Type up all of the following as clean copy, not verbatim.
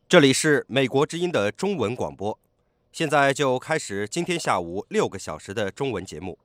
这里是美国之音的中文广播，现在就开始今天下午6个小时的中文节目。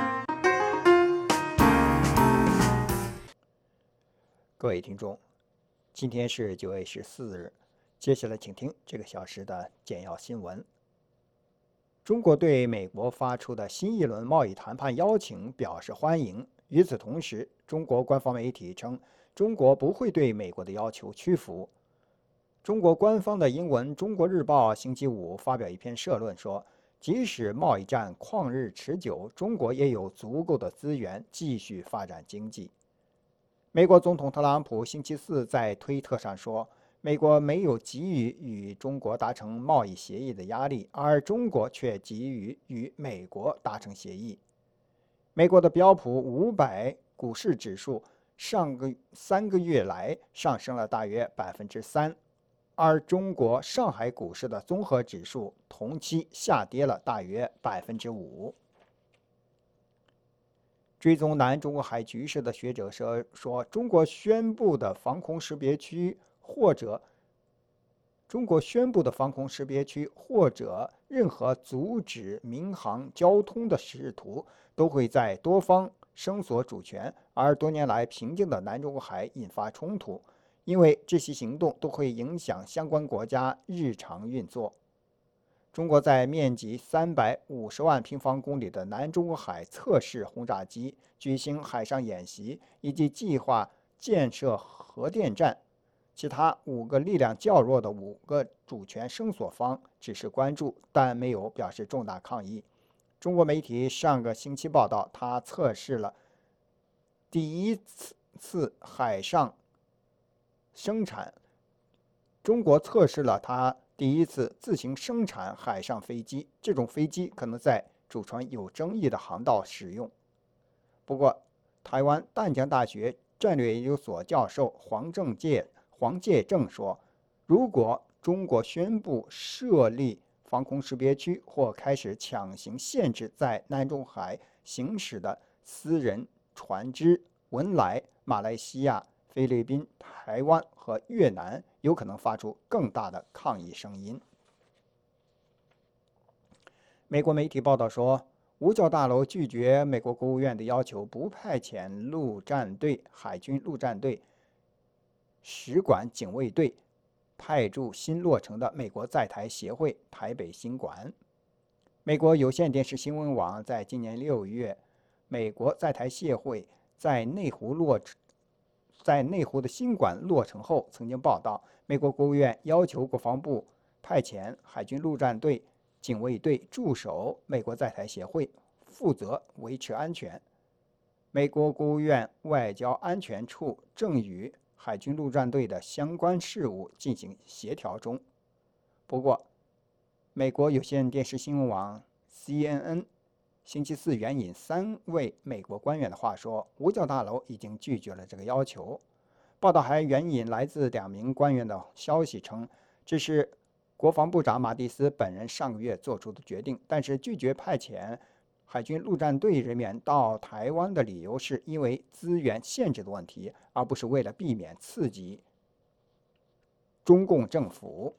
各位听众，今天是9月14日，接下来请听这个小时的简要新闻。中国对美国发出的新一轮贸易谈判邀请表示欢迎。与此同时，中国官方媒体称，中国不会对美国的要求屈服。中国官方的英文《中国日报》星期五发表一篇社论说，即使贸易战旷日持久，中国也有足够的资源继续发展经济。美国总统特朗普星期四在推特上说，美国没有给予与中国达成贸易协议的压力，而中国却给予与美国达成协议。美国的标普500股市指数3个月来上升了大约3%，而中国上海股市的综合指数同期下跌了大约5%。追踪南中国海局势的学者说，中国宣布的防空识别区或者任何阻止民航交通的试图，都会在多方声索主权而多年来平静的南中国海引发冲突，因为这些行动都会影响相关国家日常运作。中国在面积350万平方公里的南中国海测试轰炸机，举行海上演习，以及计划建设核电站。其他5个力量较弱的5个主权声索方只是关注，但没有表示重大抗议。中国媒体上个星期报道，它测试了第一次海上生产。中国测试了它第一次自行生产海上飞机，这种飞机可能在主权有争议的航道使用。不过，台湾淡江大学战略研究所教授黄介正说，如果中国宣布设立防空识别区或开始强行限制在南中海行驶的私人船只，文莱、马来西亚、菲律宾、台湾和越南有可能发出更大的抗议声音。美国媒体报道说，五角大楼拒绝美国国务院的要求，不派遣陆战队、海军陆战队、使馆警卫队派驻新落成的美国在台协会台北新馆。美国有线电视新闻网在今年6月，美国在台协会在内湖的新馆落成后，曾经报道，美国国务院要求国防部派遣海军陆战队、警卫队驻守美国在台协会，负责维持安全。美国国务院外交安全处正与海军陆战队的相关事务进行协调中。不过，美国有线电视新闻网 CNN 星期四援引3位美国官员的话说，五角大楼已经拒绝了这个要求。报道还援引来自2名官员的消息称，这是国防部长马蒂斯本人上个月做出的决定，但是拒绝派遣海军陆战队人员到台湾的理由是因为资源限制的问题，而不是为了避免刺激中共政府。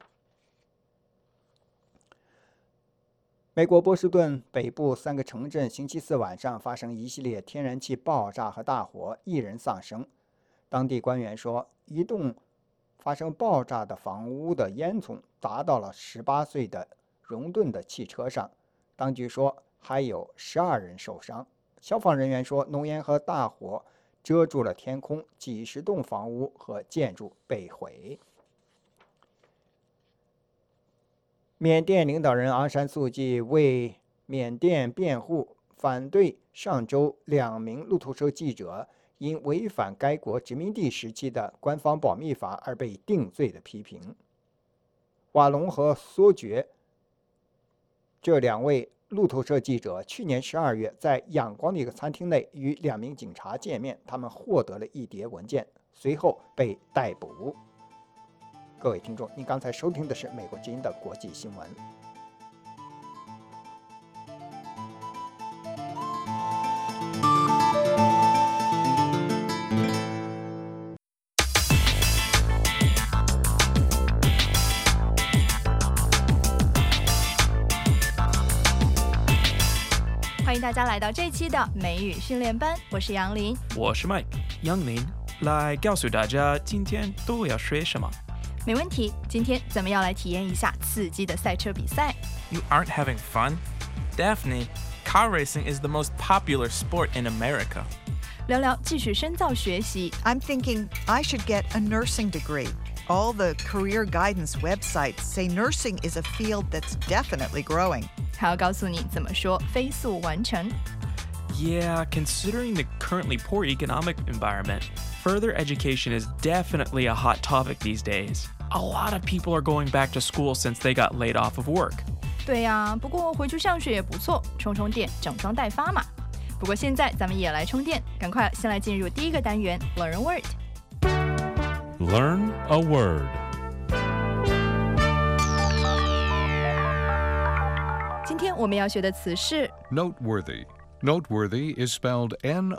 美国波士顿北部3个城镇星期四晚上发生一系列天然气爆炸和大火，1人丧生。当地官员说，一栋发生爆炸的房屋的烟囱达到了18岁的荣顿的汽车上。当局说还有12人受伤。消防人员说，浓烟和大火遮住了天空，几十栋房屋和建筑被毁。缅甸领导人昂山素季为缅甸辩护，反对上周2名路透社记者因违反该国殖民地时期的官方保密法而被定罪的批评。瓦隆和梭爵这2位路透社记者去年12月在仰光的一个餐厅内与2名警察见面，他们获得了一叠文件，随后被逮捕。各位听众，您刚才收听的是美国之音的国际新闻。 欢迎大家来到这一期的美语训练班，我是杨林， 我是 Mike。杨林来告诉大家今天都要学什么。 没问题，今天咱们要来体验一下刺激的赛车比赛。 You aren't having fun? Daphne, car racing is the most popular sport in America. 聊聊继续深造学习。 I'm thinking I should get a nursing degree. All the career guidance websites say nursing is a field that's definitely growing. 还要告诉你怎么说飞速完成。 Yeah, considering the currently poor economic environment, further education is definitely a hot topic these days. A lot of people are going back to school since they got laid off of work. 对呀，不过回去上学也不错，充充电，整装待发嘛。不过现在咱们也来充电，赶快先来进入第一个单元 Learn a Word。 Learn a word. 今天我们要学的词是 Noteworthy. Noteworthy is spelled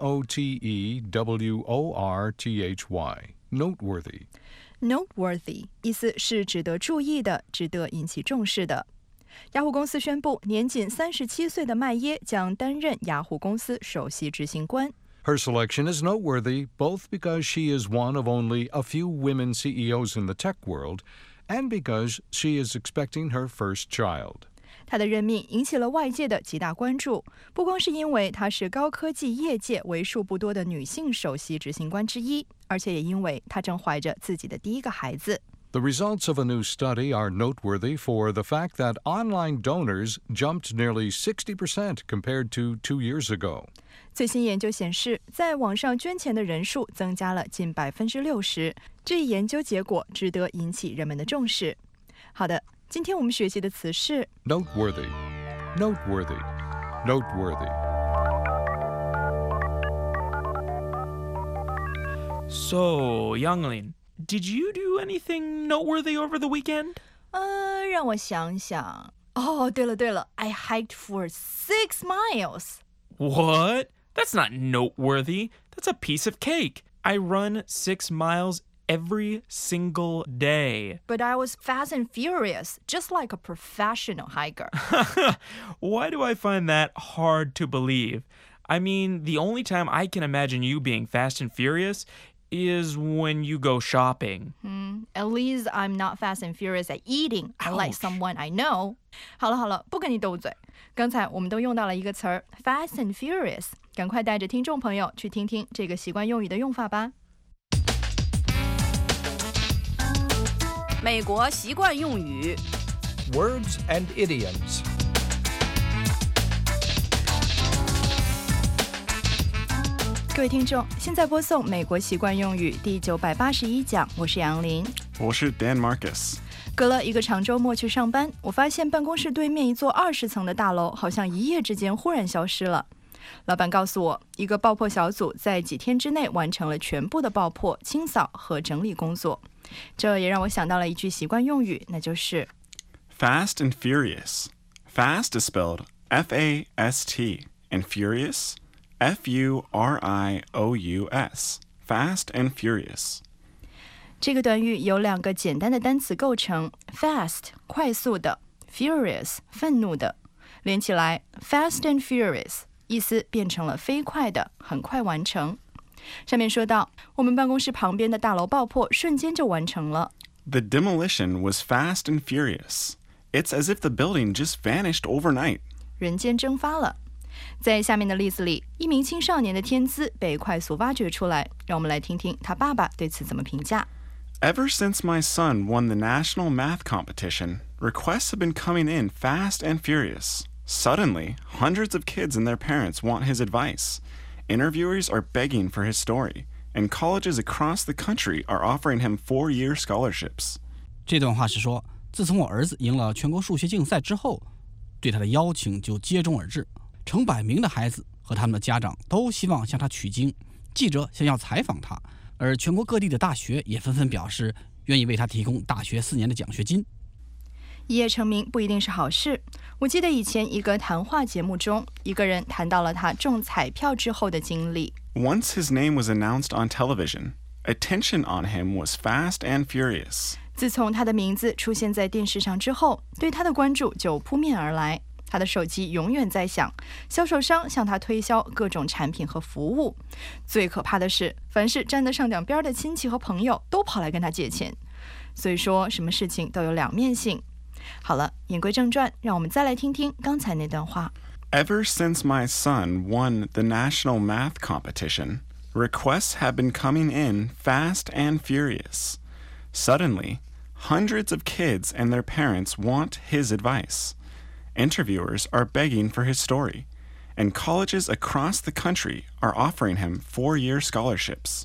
N-O-T-E-W-O-R-T-H-Y. Noteworthy. noteworthy， 意思是值得注意的，值得引起重视的。雅虎公司宣布，年仅37岁的麦耶将担任雅虎公司首席执行官。 Her selection is noteworthy both because she is one of only a few women CEOs in the tech world and because she is expecting her first child. 他的任命引起了外界的极大关注，不光是因为她是高科技业界为数不多的女性首席执行官之一，而且也因为她正怀着自己的第一个孩子。 The results of a new study are noteworthy for the fact that online donors jumped nearly 60% compared to 2 years ago. 最新研究显示，在网上捐钱的人数增加了近60%，这一研究结果值得引起人们的重视。好的，今天我们学习的词是 Noteworthy. Noteworthy. Noteworthy. So, Youngling, did you do anything noteworthy over the weekend? 让我想想。哦，对了 I hiked for 6 miles. What? That's not noteworthy. That's a piece of cake. I run 6 miles every single day. But I was fast and furious, just like a professional hiker. Why do I find that hard to believe? I mean, the only time I can imagine you being fast and furious is when you go shopping. At least I'm not fast and furious at eating, unlike someone I know. 好了，不跟你斗嘴。刚才我们都用到了一个词儿 fast and furious， 赶快带着听众朋友去听听这个习惯用语的用法吧。 美国习惯用语 Words and idioms. 各位听众，现在播送美国习惯用语第981讲，我是杨林， 我是 Dan Marcus。 隔了一个长周末去上班，我发现办公室对面一座20层的大楼好像一夜之间忽然消失了。老板告诉我，一个爆破小组在几天之内完成了全部的爆破、清扫和整理工作。这也让我想到了一句习惯用语，那就是 Fast and furious. Fast is spelled F-A-S-T and furious F-U-R-I-O-U-S. Fast and furious. 这个短语由2个简单的单词构成 fast 快速的 furious 愤怒的，连起来 fast and furious 意思变成了飞快的，很快完成。上面说到，我们办公室旁边的大楼爆破瞬间就完成了。 The demolition was fast and furious. It's as if the building just vanished overnight. 人间蒸发了。在下面的例子里，一名青少年的天资被快速挖掘出来，让我们来听听他爸爸对此怎么评价。 Ever since my son won the national math competition, requests have been coming in fast and furious. Suddenly, hundreds of kids and their parents want his advice. Interviewers are begging for his story, and colleges across the country are offering him 4-year scholarships. 这段话是说，自从我儿子赢了全国数学竞赛之后，对他的邀请就接踵而至，成百名的孩子和他们的家长都希望向他取经，记者想要采访他，而全国各地的大学也纷纷表示愿意为他提供大学4年的奖学金。 一夜成名不一定是好事。我记得以前一个谈话节目中，一个人谈到了他中彩票之后的经历。 Once his name was announced on television, attention on him was fast and furious. 自从他的名字出现在电视上之后，对他的关注就扑面而来。 他的手机永远在响，销售商向他推销各种产品和服务。最可怕的是，凡是沾得上点边的亲戚和朋友都跑来跟他借钱。所以说，什么事情都有两面性。好了，言归正传，让我们再来听听刚才那段话。 Ever since my son won the national math competition, requests have been coming in fast and furious. Suddenly, hundreds of kids and their parents want his advice. Interviewers are begging for his story, and colleges across the country are offering him 4-year scholarships.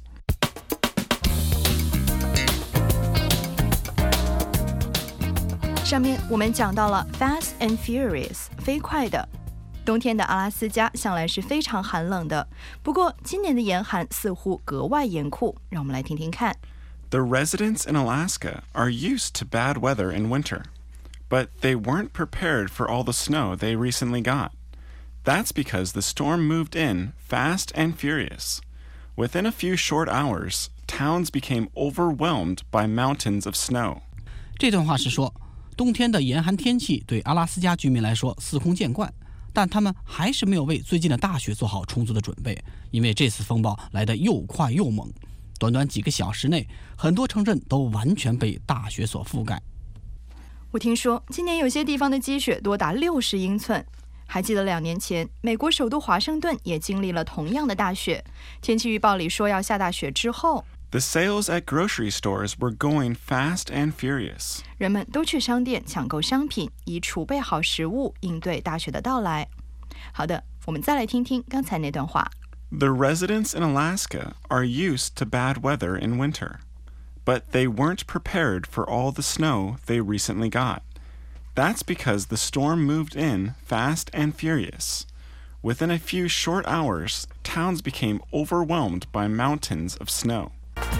上面我们讲到了 Fast and Furious， 飞快的。冬天的阿拉斯加向来是非常寒冷的，不过今年的严寒似乎格外严酷，让我们来听听看。 The residents in Alaska are used to bad weather in winter, but they weren't prepared for all the snow they recently got. That's because the storm moved in fast and furious. Within a few short hours, towns became overwhelmed by mountains of snow. 这段话是说，冬天的严寒天气对阿拉斯加居民来说司空见惯，但他们还是没有为最近的大雪做好充足的准备，因为这次风暴来得又快又猛。短短几个小时内，很多城镇都完全被大雪所覆盖。 我听说今年有些地方的积雪多达60英寸。还记得2年前，美国首都华盛顿也经历了同样的大雪。天气预报里说要下大雪之后， The sales at grocery stores were going fast and furious. 人们都去商店抢购商品，以储备好食物，应对大雪的到来。好的，我们再来听听刚才那段话。 The residents in Alaska are used to bad weather in winter, but they weren't prepared for all the snow they recently got. That's because the storm moved in fast and furious. Within a few short hours, towns became overwhelmed by mountains of snow.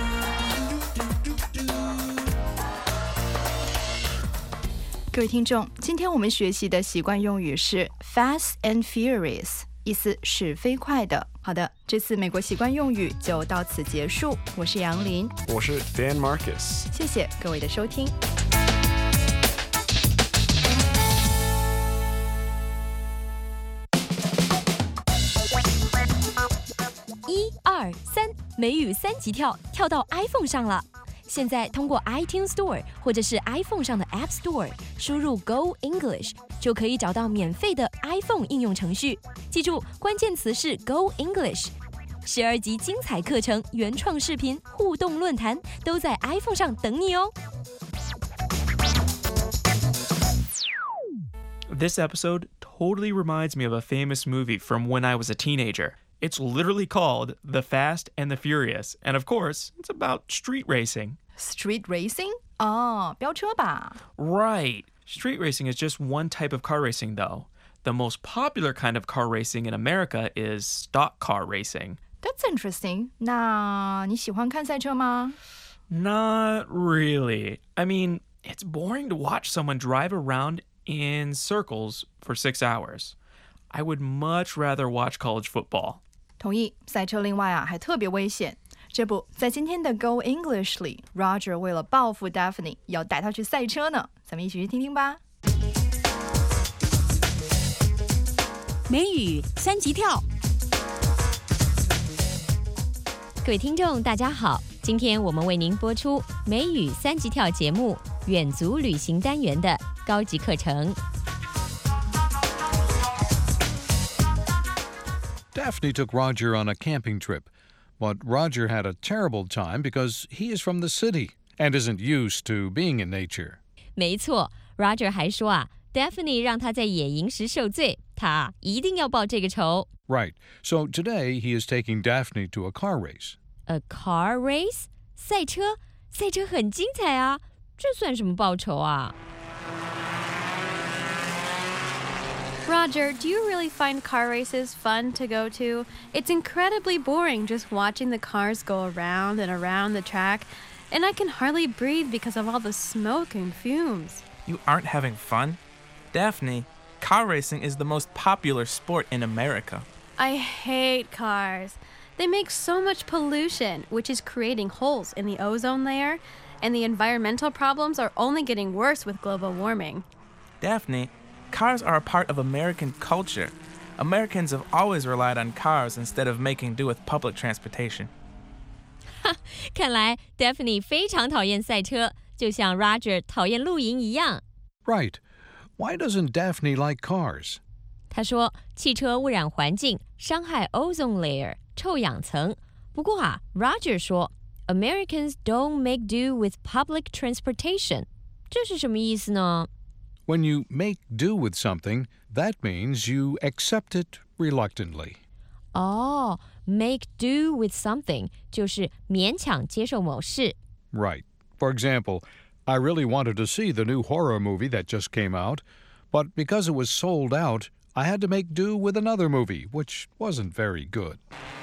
各位听众，今天我们学习的习惯用语是 fast and furious， 意思是飞快的。好的，这次美国习惯用语就到此结束。我是杨林， 我是 Dan Marcus。 谢谢各位的收听。 1、2、3，美语3级跳，跳到 iPhone 上了。现在通过 iTunes Store 或者是 iPhone 上的 App Store 输入 Go English 就可以找到免费的 iPhone 应用程序。记住，关键词是 Go English。12集精彩课程、原创视频、互动论坛都在 iPhone 上等你哦。 This episode totally reminds me of a famous movie from when I was a teenager. It's literally called The Fast and the Furious, and of course, it's about street racing. Street racing? 哦，飙车吧。 Right. Street racing is just one type of car racing, though. The most popular kind of car racing in America is stock car racing. That's interesting. 那你喜欢看赛车吗？ Not really. I mean, it's boring to watch someone drive around in circles for 6 hours. I would much rather watch college football. 同意，赛车另外还特别危险。这不在今天的 Go English 里 ，Roger 为了报复 Daphne， 要带她去赛车呢。咱们一起去听听吧。 美语3级跳，各位听众大家好，今天我们为您播出美语3级跳节目远足旅行单元的高级课程。 Daphne took Roger on a camping trip, but Roger had a terrible time because he is from the city and isn't used to being in nature. 没错 ，Roger 还说啊 ，Daphne 让他在野营时受罪，他一定要报这个仇。 Right. So today he is taking Daphne to a car race. A car race？ 赛车？赛车很精彩啊，这算什么报仇啊？ Roger, do you really find car races fun to go to? It's incredibly boring just watching the cars go around and around the track, and I can hardly breathe because of all the smoke and fumes. You aren't having fun? Daphne, car racing is the most popular sport in America. I hate cars. They make so much pollution, which is creating holes in the ozone layer, and the environmental problems are only getting worse with global warming. Daphne, Cars are a part of American culture. Americans have always relied on cars instead of making do with public transportation. 看来 Daphne 非常讨厌赛车，就像 Roger 讨厌露营一样。 Right. Why doesn't Daphne like cars? 他说，汽车污染环境，伤害 ozone layer 臭氧层。不过啊 ，Roger 说 ，Americans don't make do with public transportation。这是什么意思呢？ When you make do with something, that means you accept it reluctantly. 哦 ，make do with something 就是勉强接受某事。 Right. For example, I really wanted to see the new horror movie that just came out, but because it was sold out, I had to make do with another movie, which wasn't very good.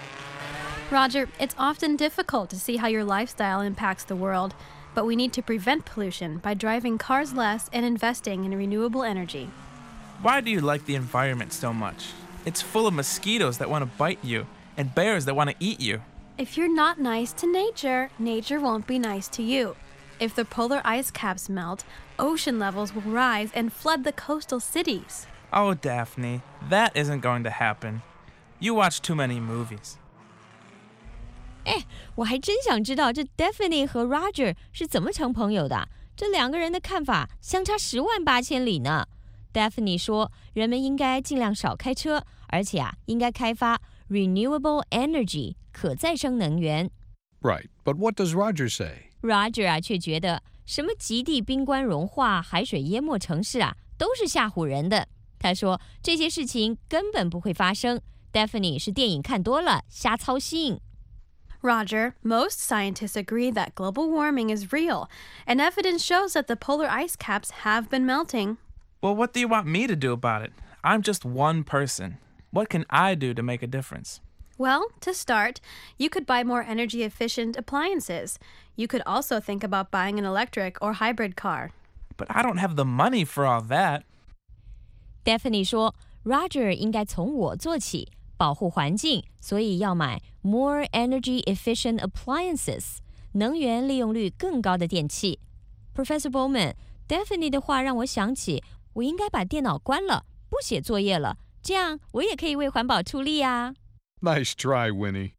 Roger, it's often difficult to see how your lifestyle impacts the world, but we need to prevent pollution by driving cars less and investing in renewable energy. Why do you like the environment so much? It's full of mosquitoes that want to bite you and bears that want to eat you. If you're not nice to nature, nature won't be nice to you. If the polar ice caps melt, ocean levels will rise and flood the coastal cities. Oh, Daphne, that isn't going to happen. You watch too many movies. 哎，我还真想知道这 Daphne 和 Roger 是怎么成朋友的。这两个人的看法相差10万8千里呢。Daphne 说，人们应该尽量少开车，而且啊，应该开发 renewable energy 可再生能源。 Right, but what does Roger say? Roger 啊，却觉得什么极地冰冠融化、海水淹没城市啊，都是吓唬人的。他说这些事情根本不会发生。Daphne 是电影看多了，瞎操心。 Roger, most scientists agree that global warming is real, and evidence shows that the polar ice caps have been melting. Well, what do you want me to do about it? I'm just one person. What can I do to make a difference? Well, to start, you could buy more energy-efficient appliances. You could also think about buying an electric or hybrid car. But I don't have the money for all that. Daphne 说 ，Roger 应该从我做起，保护环境，所以要买 more energy-efficient appliances， 能源利用率更高的电器。Professor Bowman，Daphne 的话让我想起，我应该把电脑关了，不写作业了，这样我也可以为环保出力啊。 Nice try, Winnie.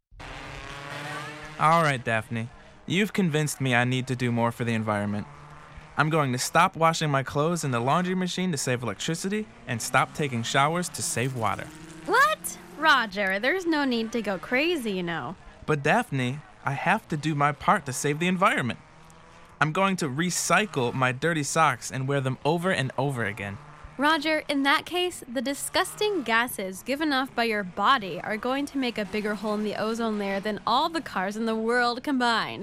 All right, Daphne. You've convinced me I need to do more for the environment. I'm going to stop washing my clothes in the laundry machine to save electricity and stop taking showers to save water. What? Roger, there's no need to go crazy, you know. But Daphne, I have to do my part to save the environment. I'm going to recycle my dirty socks and wear them over and over again. Roger, in that case, the disgusting gases given off by your body are going to make a bigger hole in the ozone layer than all the cars in the world combined.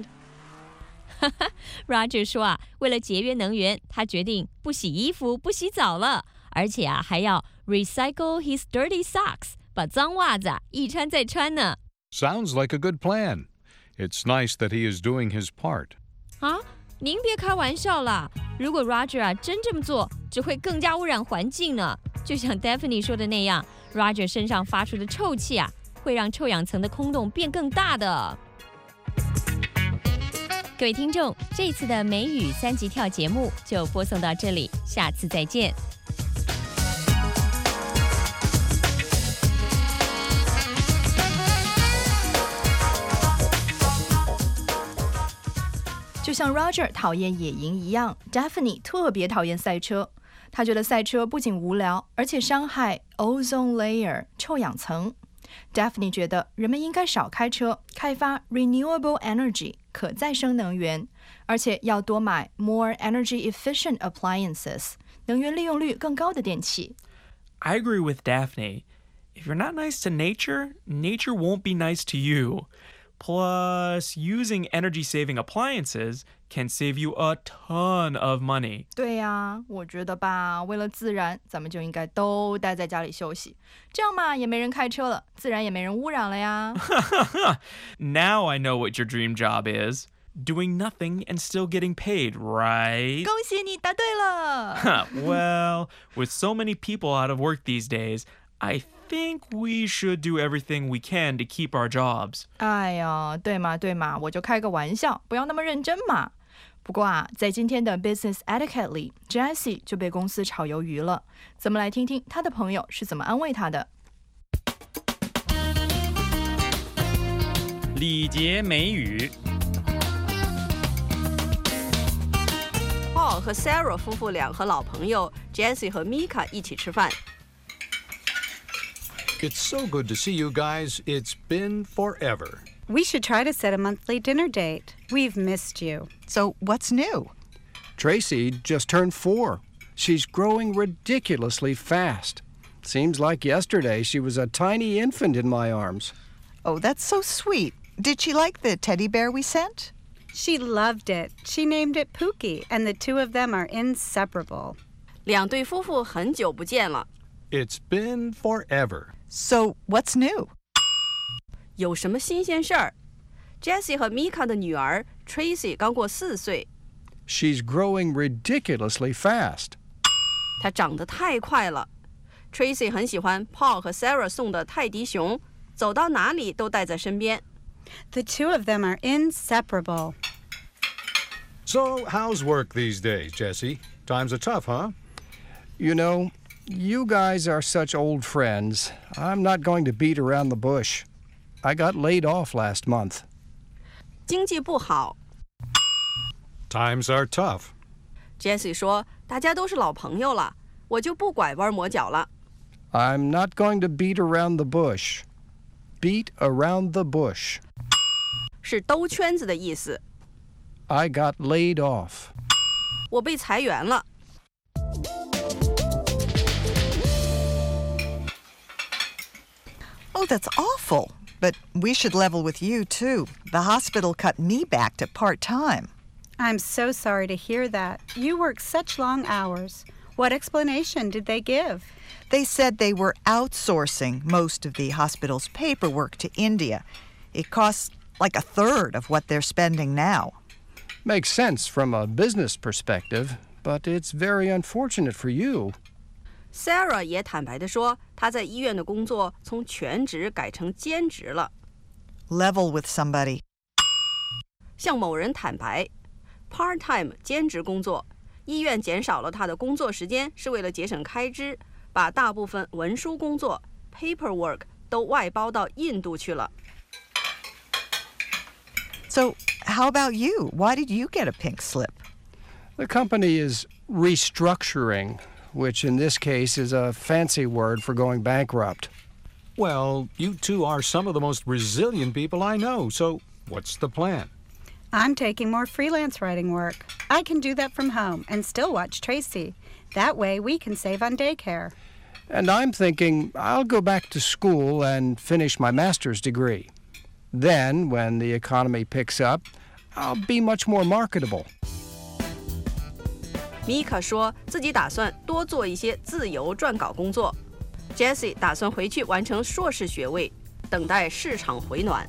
Roger 说啊，为了节约能源，他决定不洗衣服、不洗澡了，而且啊，还要 recycle his dirty socks， 把脏袜子一穿再穿呢。 Sounds like a good plan. It's nice that he is doing his part. 啊，您别开玩笑啦！如果 Roger 啊真这么做，只会更加污染环境呢。就像 Daphne 说的那样 ，Roger 身上发出的臭气啊，会让臭氧层的空洞变更大的。各位听众，这一次的美语3级跳节目就播送到这里，下次再见。 就像 Roger 讨厌野营一样 ，Daphne 特别讨厌赛车。他觉得赛车不仅无聊，而且伤害 ozone layer 臭氧层。Daphne 觉得人们应该少开车，开发 renewable energy 可再生能源，而且要多买 more energy efficient appliances 能源利用率更高的电器。 I agree with Daphne. If you're not nice to nature, nature won't be nice to you. Plus, using energy-saving appliances can save you a ton of money. 对呀，我觉得吧，为了自然，咱们就应该都待在家里休息，这样嘛，也没人开车了，自然也没人污染了呀。 Now I know what your dream job is. Doing nothing and still getting paid, right? 恭喜你答对了。 Well, with so many people out of work these days, I think we should do everything we can to keep our jobs. 哎呀，对嘛，我就开个玩笑，不要那么认真嘛。 不过啊，在今天的 Business Etiquette 里 ，Jessie 就被公司炒鱿鱼了。咱们来听听他的朋友是怎么安慰他的。 礼节美语。 Paul 和 Sarah 夫妇俩和老朋友 Jessie 和 Mika 一起吃饭。 It's so good to see you guys. It's been forever. We should try to set a monthly dinner date. We've missed you. So, what's new? Tracy just turned 4. She's growing ridiculously fast. Seems like yesterday she was a tiny infant in my arms. Oh, that's so sweet. Did she like the teddy bear we sent? She loved it. She named it Pookie, and the two of them are inseparable. 两对夫妇很久不见了。 It's been forever. So, what's new? 有什么新鲜事儿 ？Jessie 和 Mika 的女儿 Tracy 刚过4岁。 She's growing ridiculously fast. 她长得太快了。Tracy 很喜欢 Paul 和 Sarah 送的泰迪熊，走到哪里都带在身边。 The two of them are inseparable. So, how's work these days, Jessie? Times are tough, huh? You know, you guys are such old friends. I'm not going to beat around the bush. I got laid off last month. 经济不好。 Times are tough. Jessie 说：“大家都是老朋友了，我就不拐弯抹角了。” I'm not going to beat around the bush. Beat around the bush. 是兜圈子的意思。 I got laid off. 我被裁员了。 Oh, that's awful. But we should level with you, too. The hospital cut me back to part-time. I'm so sorry to hear that. You work such long hours. What explanation did they give? They said they were outsourcing most of the hospital's paperwork to India. It costs like a third of what they're spending now. Makes sense from a business perspective, but it's very unfortunate for you. Sarah 也坦白地说，她在医院的工作从全职改成兼职了。 Level with somebody. 向某人坦白 ，part-time 兼职工作，医院减少了他的工作时间，是为了节省开支，把大部分文书工作 paperwork 都外包到印度去了。 So, how about you? Why did you get a pink slip? The company is restructuring, which in this case is a fancy word for going bankrupt. Well, you two are some of the most resilient people I know, so what's the plan? I'm taking more freelance writing work. I can do that from home and still watch Tracy. That way we can save on daycare. And I'm thinking I'll go back to school and finish my master's degree. Then, when the economy picks up, I'll be much more marketable. Mika 说自己打算多做一些自由撰稿工作。Jessie 打算回去完成硕士学位，等待市场回暖。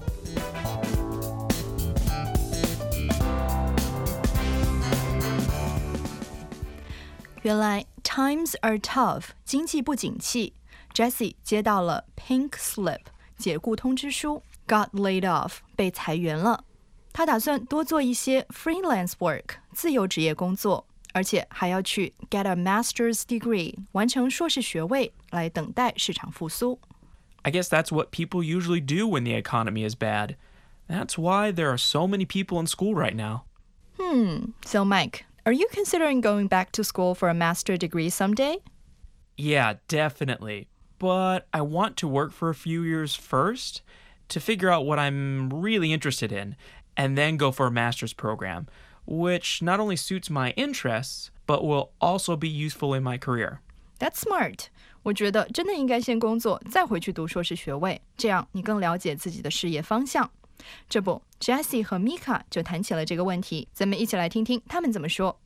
原来 times are tough， 经济不景气。Jessie 接到了 pink slip 解雇通知书 ，got laid off 被裁员了。他打算多做一些 freelance work 自由职业工作。而且还要去 get a master's degree 完成硕士学位，来等待市场复苏。 I guess that's what people usually do when the economy is bad. That's why there are so many people in school right now. So Mike, are you considering going back to school for a master's degree someday? Yeah, definitely. But I want to work for a few years first to figure out what I'm really interested in, and then go for a master's program.Which not only suits my interests, but will also be useful in my career. That's smart. 我觉得真的应该先工作，再回去读硕士学位，这样你更了解自己的事业方向。这不 ，Jessie 和 Mika 就谈起了这个问题，咱们一起来听听他们怎么说。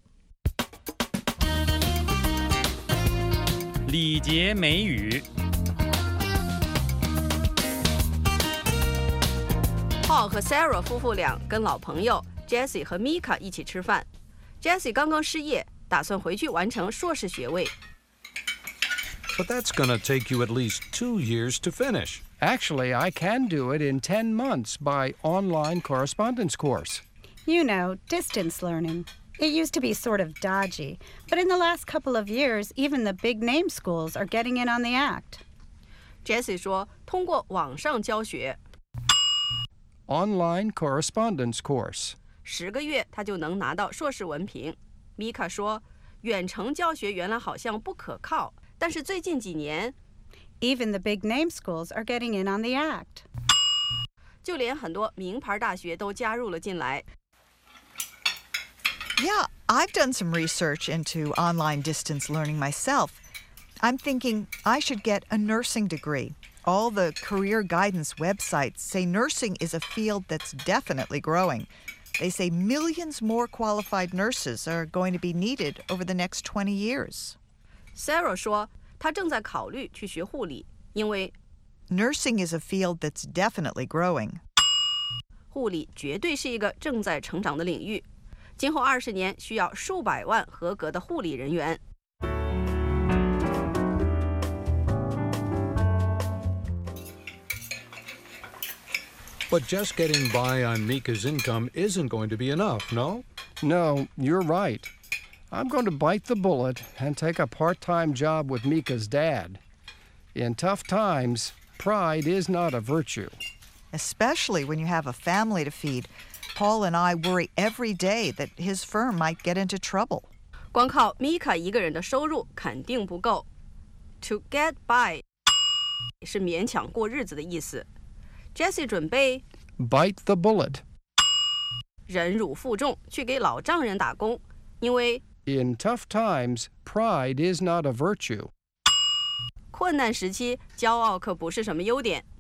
礼节美语。 Paul 和 Sarah 夫妇俩跟老朋友Jessie 和 Mika 一起吃饭。Jessie 刚刚失业，打算回去完成硕士学位。 But that's going to take you at least 2 years to finish. Actually, I can do it in 10 months by online correspondence course. You know, distance learning. It used to be sort of dodgy, but in the last couple of years, even the big-name schools are getting in on the act. Jessie 说，通过网上教学 Online correspondence course. ，10个月他就能拿到硕士文凭。Mika 说，远程教学原来好像不可靠，但是最近几年 Even the big-name schools are getting in on the act. 就连很多名牌大学都加入了进来。 Yeah, I've done some research into online distance learning myself. I'm thinking I should get a nursing degree. All the career guidance websites say nursing is a field that's definitely growing. They say millions more qualified nurses are going to be needed over the next 20 years. Sarah 说，她正在考虑去学护理，因为 nursing is a field that's definitely growing. 护理绝对是一个正在成长的领域，今后20年需要数百万合格的护理人员。 But just getting by on Mika's income isn't going to be enough, no? No, you're right. I'm going to bite the bullet and take a part-time job with Mika's dad. In tough times, pride is not a virtue. Especially when you have a family to feed. Paul and I worry every day that his firm might get into trouble. 光靠 Mika 一个人的收入肯定不够。To get by 是勉强过日子的意思。Jessie 准备 Bite the bullet. 忍辱负重去给老丈人打工，因为 In tough times, pride is not a virtue. 困难时期骄傲可不是什么优点。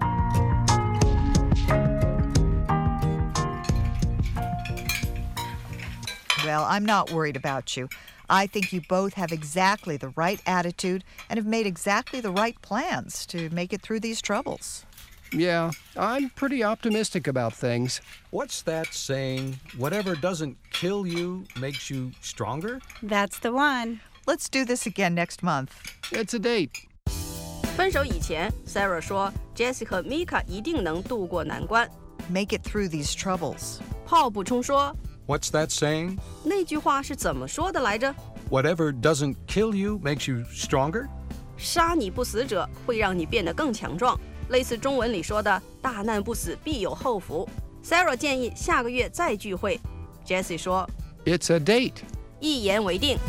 Well, I'm not worried about you. I think you both have exactly the right attitude and have made exactly the right plans to make it through these troubles. Yeah, I'm pretty optimistic about things. What's that saying? Whatever doesn't kill you makes you stronger? That's the one. Let's do this again next month. It's a date. 分手以前 ，Sarah 说 ，Jessie 和 Mika 一定能渡过难关。 Make it through these troubles. Paul 补充说 What's that saying? 那句话是怎么说的来着？ Whatever doesn't kill you makes you stronger? 杀你不死者会让你变得更强壮，类似中文里说的“大难不死，必有后福”。Sarah 建议下个月再聚会。Jessie 说 It's a date. 一言为定。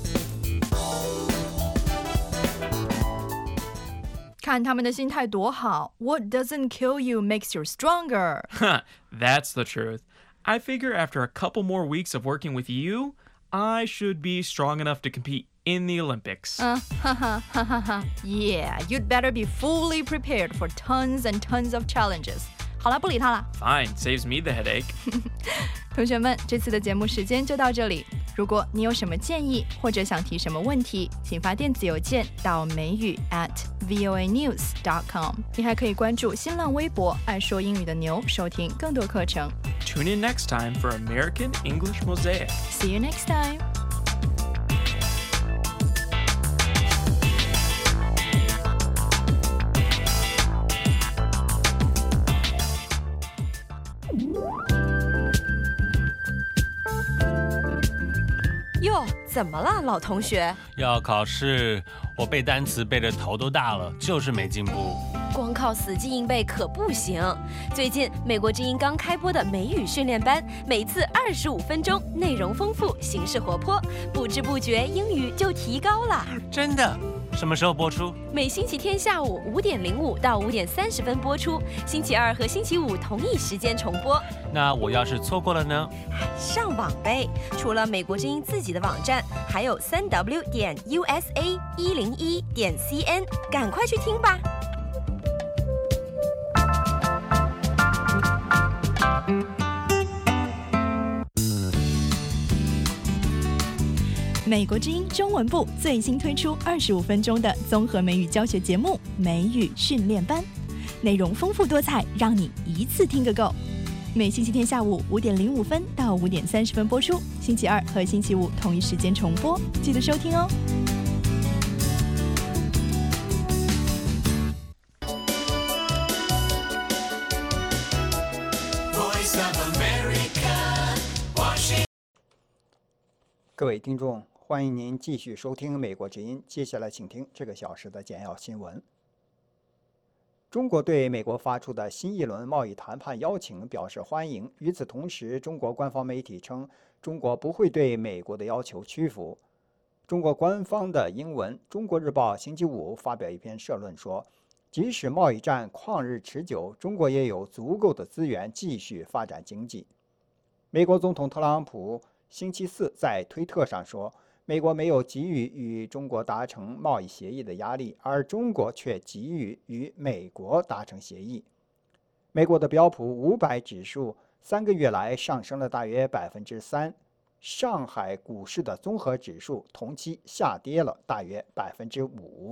看他们的心态多好 What doesn't kill you makes you stronger. That's the truth. I figure after a couple more weeks of working with you, I should be strong enough to compete in the Olympics. Yeah, you'd better be fully prepared for tons and tons of challenges. 好了，不理他了。 Fine, saves me the headache. 同学们，这次的节目时间就到这里。如果你有什么建议或者想提什么问题，请发电子邮件到美语@voanews.com。你还可以关注新浪微博“爱说英语的牛”，收听更多课程。 Tune in next time for American English Mosaic. See you next time. 哟，怎么了，老同学？ 要考试，我背单词背得头都大了，就是没进步。 光靠死记硬背可不行。最近美国之音刚开播的美语训练班，每次25分钟，内容丰富，形式活泼，不知不觉英语就提高了。 真的？什么时候播出？ 每星期天下午5点05到5点30分播出，星期二和星期五同一时间重播。 那我要是错过了呢？ 上网呗，除了美国之音自己的网站，还有3w.usa101.cn，赶快去听吧。 美国之音中文部最新推出25分钟的综合美语教学节目《美语训练班》，内容丰富多彩，让你一次听个够。每星期天下午5点05分到5点30分播出，星期二和星期五同一时间重播，记得收听哦。 各位听众，欢迎您继续收听美国之音。接下来请听这个小时的简要新闻。中国对美国发出的新一轮贸易谈判邀请表示欢迎。与此同时，中国官方媒体称，中国不会对美国的要求屈服。中国官方的英文《中国日报》星期五发表一篇社论说，即使贸易战旷日持久，中国也有足够的资源继续发展经济。美国总统特朗普星期四在推特上说，美国没有给予与中国达成贸易协议的压力，而中国却给予与美国达成协议。美国的标普500指数3个月来上升了大约3%，上海股市的综合指数同期下跌了大约5%。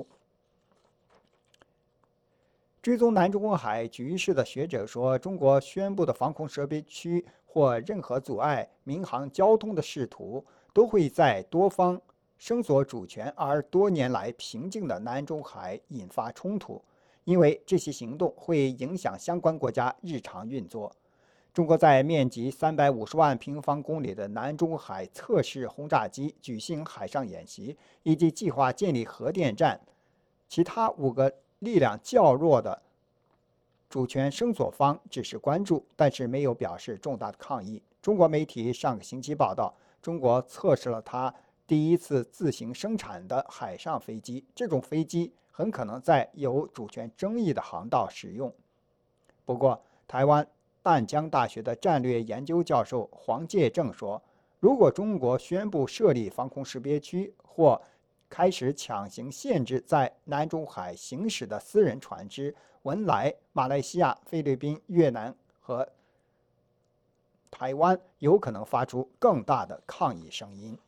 追踪南中国海局势的学者说，中国宣布的防空识别区或任何阻碍民航交通的试图，都会在多方声索主权而多年来平静的南中海引发冲突，因为这些行动会影响相关国家日常运作。中国在面积350万平方公里的南中海测试轰炸机举行海上演习，以及计划建立核电站。其他5个力量较弱的主权声索方只是关注，但是没有表示重大的抗议。中国媒体上个星期报道，中国测试了它第一次自行生产的海上飞机，这种飞机很可能在有主权争议的航道使用。不过，台湾淡江大学的战略研究教授黄介正说，如果中国宣布设立防空识别区或开始强行限制在南中海行驶的私人船只，文莱、马来西亚、菲律宾、越南和台湾有可能发出更大的抗议声音。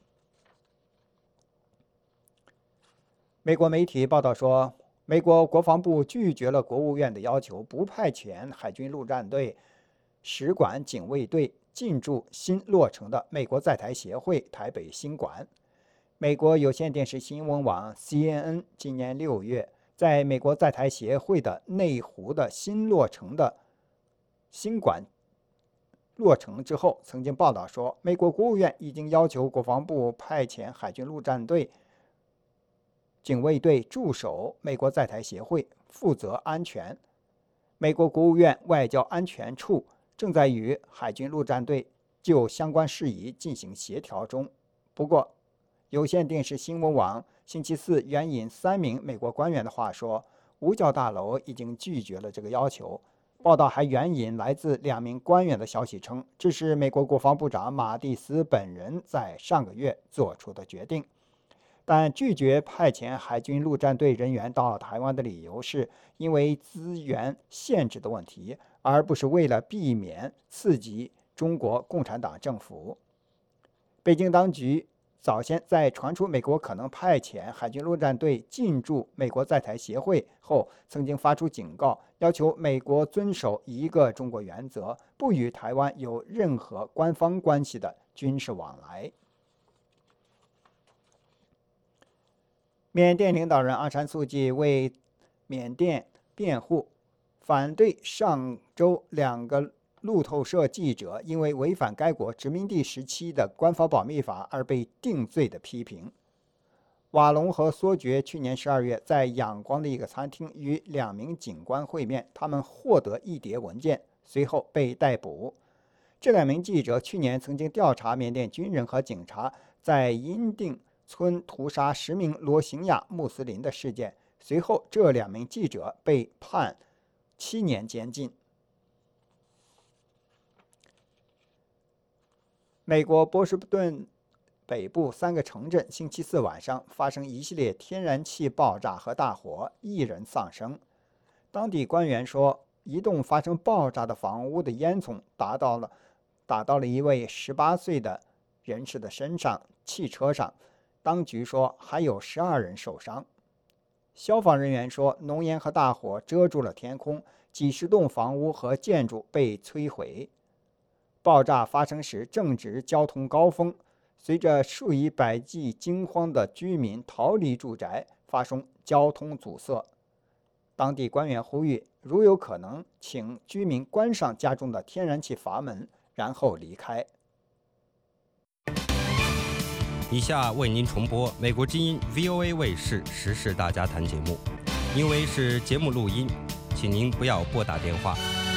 美国媒体报道说，美国国防部拒绝了国务院的要求，不派遣海军陆战队使馆警卫队进驻新落成的美国在台协会台北新馆。美国有线电视新闻网 CNN 今年6月在美国在台协会的内湖的新落成的新馆落成之后，曾经报道说，美国国务院已经要求国防部派遣海军陆战队警卫队驻守美国在台协会，负责安全。美国国务院外交安全处正在与海军陆战队就相关事宜进行协调中。不过，有线电视新闻网星期四援引3名美国官员的话说，五角大楼已经拒绝了这个要求。报道还援引来自2名官员的消息称，这是美国国防部长马蒂斯本人在上个月做出的决定。但拒绝派遣海军陆战队人员到台湾的理由是因为资源限制的问题，而不是为了避免刺激中国共产党政府。北京当局早先在传出美国可能派遣海军陆战队进驻美国在台协会后，曾经发出警告，要求美国遵守一个中国原则，不与台湾有任何官方关系的军事往来。缅甸领导人昂山素季为缅甸辩护，反对上周2个路透社记者因为违反该国殖民地时期的官方保密法而被定罪的批评。瓦隆和梭爵去年12月在仰光的一个餐厅与2名警官会面，他们获得一叠文件，随后被逮捕。这2名记者去年曾经调查缅甸军人和警察在因定村屠杀10名罗兴亚穆斯林的事件，随后这2名记者被判7年监禁。美国波士顿北部3个城镇星期四晚上发生一系列天然气爆炸和大火，1人丧生。当地官员说，一栋发生爆炸的房屋的烟囱打到了一位18岁的人士的身上，汽车上。当局说还有12人受伤。消防人员说，浓烟和大火遮住了天空，几十栋房屋和建筑被摧毁。爆炸发生时正值交通高峰，随着数以百计惊慌的居民逃离住宅，发生交通阻塞。当地官员呼吁，如有可能，请居民关上家中的天然气阀门，然后离开。 以下为您重播美国之音 VOA 卫视时事大家谈节目，因为是节目录音，请您不要拨打电话。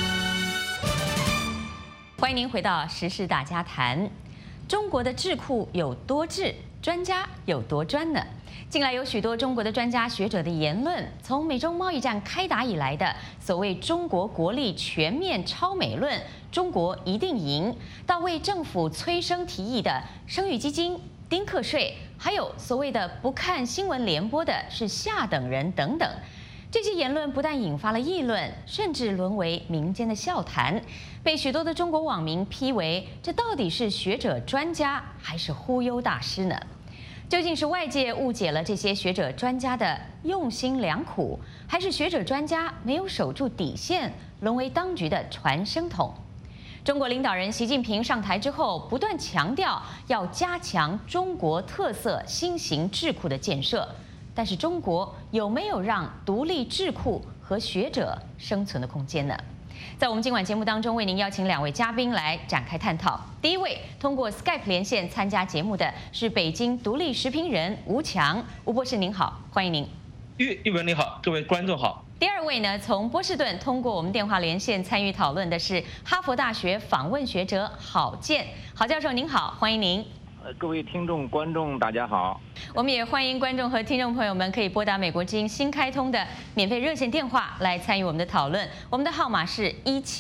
欢迎您回到时事大家谈。中国的智库有多智，专家有多专呢？近来有许多中国的专家学者的言论，从美中贸易战开打以来的所谓中国国力全面超美论，中国一定赢，到为政府催生提议的生育基金、丁克税，还有所谓的不看新闻联播的是下等人等等。这些言论不但引发了议论，甚至沦为民间的笑谈，被许多的中国网民批为这到底是学者专家还是忽悠大师呢？究竟是外界误解了这些学者专家的用心良苦，还是学者专家没有守住底线，沦为当局的传声筒？中国领导人习近平上台之后，不断强调要加强中国特色新型智库的建设，但是中国有没有让独立智库和学者生存的空间呢？在我们今晚节目当中，为您邀请2位嘉宾来展开探讨。第一位通过 Skype 连线参加节目的是北京独立时评人吴强，吴博士您好，欢迎您。 玉文你好，各位观众好。 第二位呢，从波士顿通过我们电话连线参与讨论的是哈佛大学访问学者郝建，郝教授您好，欢迎您。 各位听众、观众，大家好。 我们也欢迎观众和听众朋友们可以拨打美国之音新开通的免费热线电话来参与我们的讨论。我们的号码是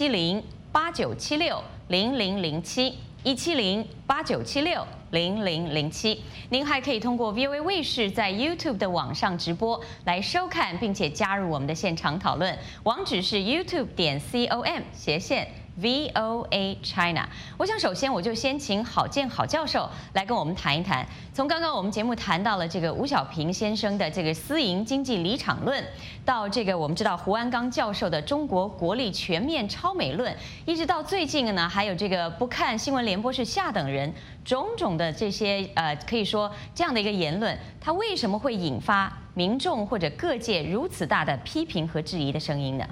170-8976-0007，170-8976-0007。您还可以通过 VOA 卫视在 YouTube 的网上直播来收看，并且加入我们的现场讨论。网址是 youtube.com/VOA China。我想首先我就先请郝建郝教授来跟我们谈一谈，从刚刚我们节目谈到了这个吴小平先生的这个私营经济离场论，到这个我们知道胡鞍钢教授的中国国力全面超美论，一直到最近呢还有这个不看新闻联播是下等人，种种的这些可以说这样的一个言论，它为什么会引发民众或者各界如此大的批评和质疑的声音呢？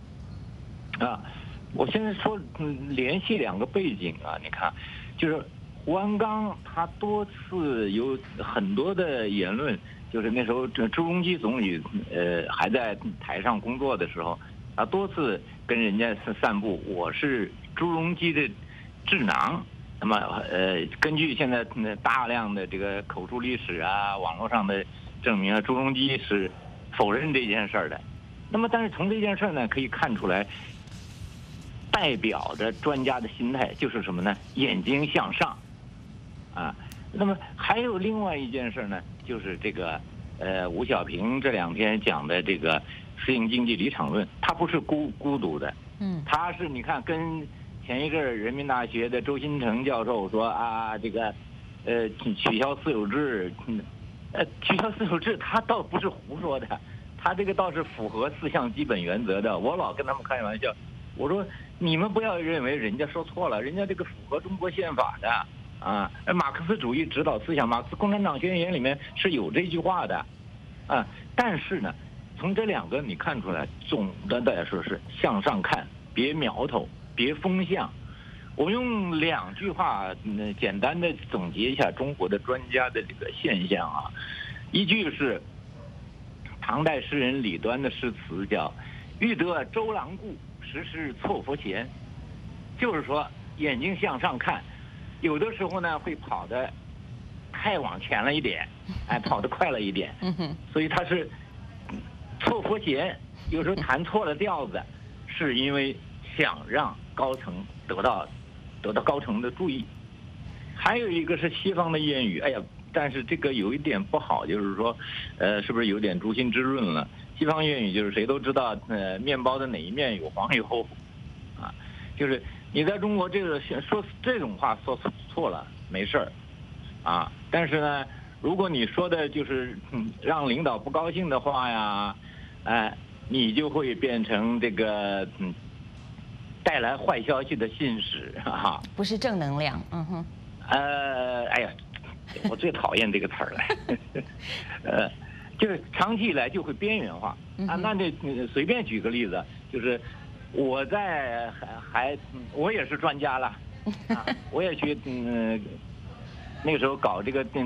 我现在说联系2个背景啊，你看，就是胡鞍钢他多次有很多的言论，就是那时候朱镕基总理还在台上工作的时候，他多次跟人家散布我是朱镕基的智囊。那么根据现在大量的这个口述历史啊，网络上的证明啊，朱镕基是否认这件事儿的。那么但是从这件事呢可以看出来，代表着专家的心态就是什么呢？眼睛向上啊。那么还有另外一件事呢，就是这个吴小平这2天讲的这个私营经济离场论，他不是孤独的，他是你看跟前一阵人民大学的周新成教授说啊，这个取消私有制，取消私有制他倒不是胡说的，他这个倒是符合4项基本原则的。我老跟他们开玩笑，我说你们不要认为人家说错了，人家这个符合中国宪法的啊，马克思主义指导思想，马克思共产党宣言里面是有这句话的啊。但是呢，从这2个你看出来，总的来说是向上看，别苗头，别风向。我用2句话简单的总结一下中国的专家的这个现象啊。一句是唐代诗人李端的诗词，叫欲得周郎顾，时时错佛前，就是说眼睛向上看，有的时候呢会跑得太往前了一点，跑得快了一点，所以他是错佛前，有时候弹错了调子，是因为想让高层得到高层的注意。还有一个是西方的谚语，哎呀，但是这个有一点不好，就是说是不是有点诛心之论了？西方谚语就是谁都知道面包的哪一面有黄油啊，就是你在中国这个说这种话说错了没事儿啊，但是呢如果你说的就是让领导不高兴的话呀，你就会变成这个带来坏消息的信使啊， 不是正能量。 哎呀，我最讨厌这个词儿了。就是长期以来就会边缘化啊。那你随便举个例子，就是我在我也是专家了啊，我也去那个时候搞这个